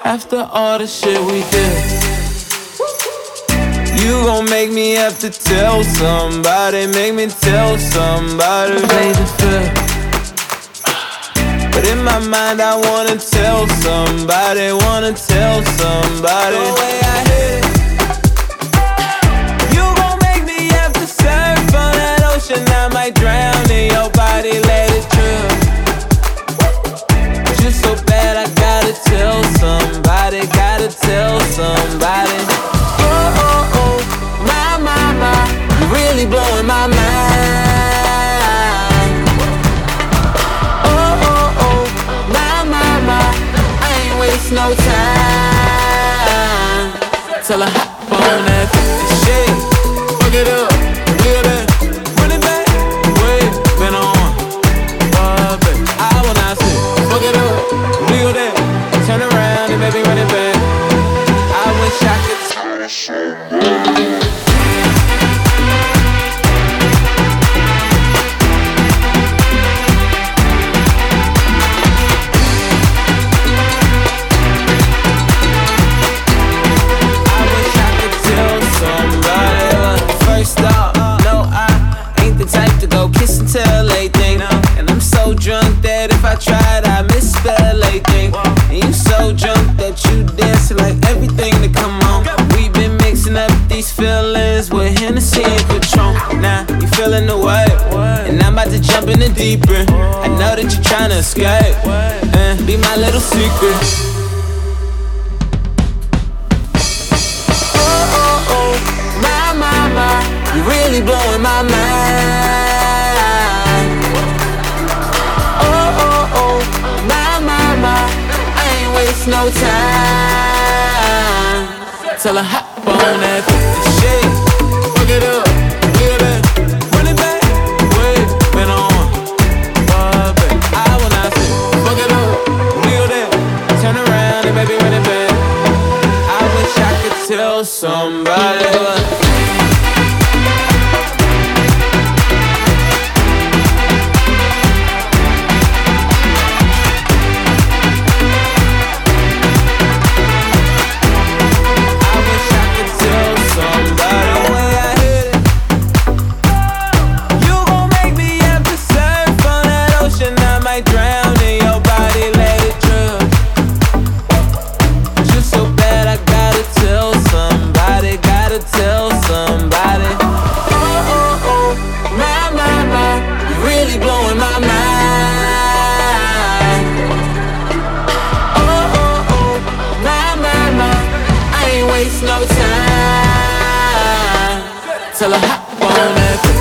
After all the shit we did, you gon' make me have to tell somebody, make me tell somebody, baby, feel. But in my mind I wanna tell somebody, wanna tell somebody. The way I hit it, you gon' make me have to surf on that ocean. I might drown in your body, let it drip. Just so bad I gotta tell somebody, gotta tell somebody. Oh, oh, oh, my, you really blowing my mind. Oh, oh, oh, my, I ain't waste no time. Till I hop on that shit, fuck it up, wheel it, run it back, wait, been on, baby. I wanna see, fuck it up, wheel that, turn around and baby run it back. I wish I could tell somebody. First off, no, I ain't the type to go kiss and tell anything. And I'm so drunk that if I tried, I misspell anything. And you so drunk that you dancing like everything to come on. We've been mixing up these feelings with Hennessy and Patron. Now you feeling the wave, and I'm about to jump in the deep end. I know that you're trying to escape, and be my little secret. You really blowing my mind. Oh, oh, oh, my, I ain't waste no time. Till I hop on that shit, fuck it up, wheel it, run it back, wait, been on, baby. I wanna say, fuck it up, wheel that, turn around and baby run it back. I wish I could tell somebody. No time till I hop on that.